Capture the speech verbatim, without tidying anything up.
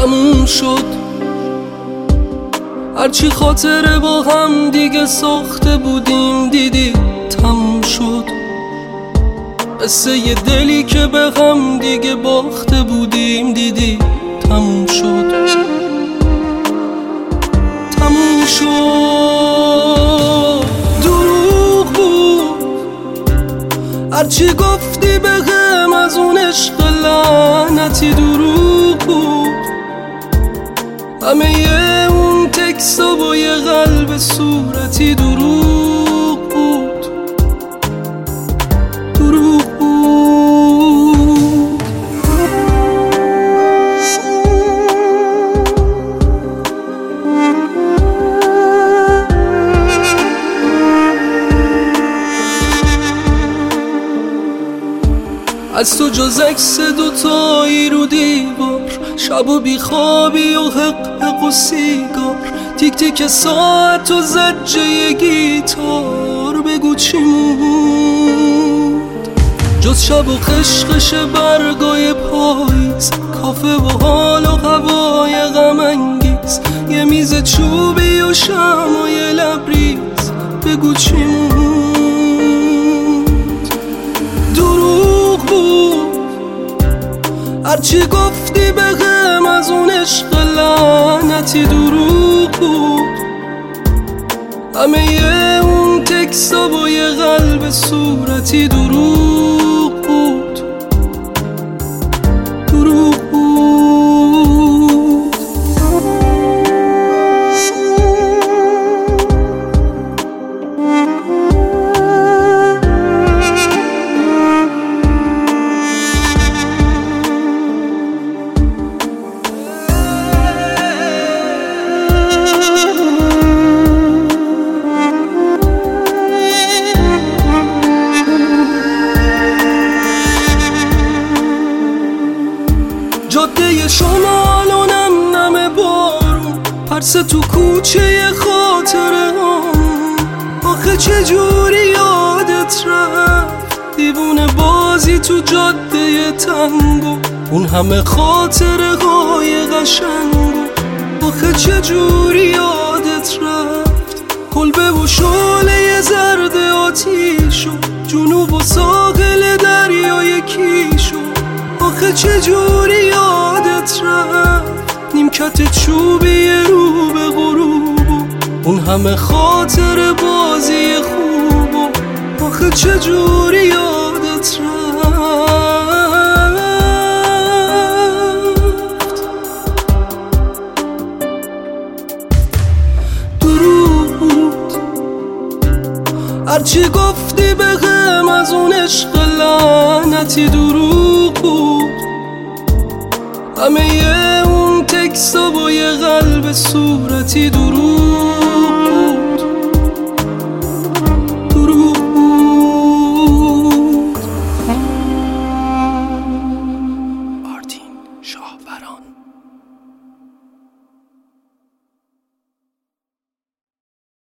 تموم شد. هرچی خاطره با هم دیگه ساخته بودیم دیدی تموم شد. قصه یه دلی که به هم دیگه باخته بودیم دیدی تموم شد. تموم شد. دروغ بود هرچی گفتی بهم از اون عشق لعنتی، دروغ بود همه اون تکسا با یه قلب صورتی، دروغ بود دروغ بود. از تو جز عکس دوتایی رو دیوار، شب و بیخوابی و حق حق و سیگار، تیک تیک ساعت و زجه گیتار، بگو چی موند جز شب و خشخش برگای پاییز، کافه و حال و هوای غم انگیز، یه میز چوبی و شمعای لبریز، بگو چی موند. دروغ بود هرچی گفتی بهم از اون عشق لعنتی، دروغ بود همه اون تکسا با یه قلب صورتی، دروغ بود دروغ بود. جاده شمال و نم نم بارون، پرسه تو کوچه خاطره هم، آخه چجوری یادت رفت دیوونه بازی تو جاده تنگو، اون همه خاطره های قشنگو، آخه چجوری یادت رفت کلبه و شعله زرد آتیشو، جنوب و ساحل دریای کیشو، آخه چجوری یادت رفت نیمکت چوبی رو به غروبو، اون همه خاطر بازی خوبو، آخه چجوری یادت رفت. دروغ بود هرچی گفتی بهم از اون عشق لعنتی، دروغ بود همه اون تکسا با یه قلب صورتی، دروغ بود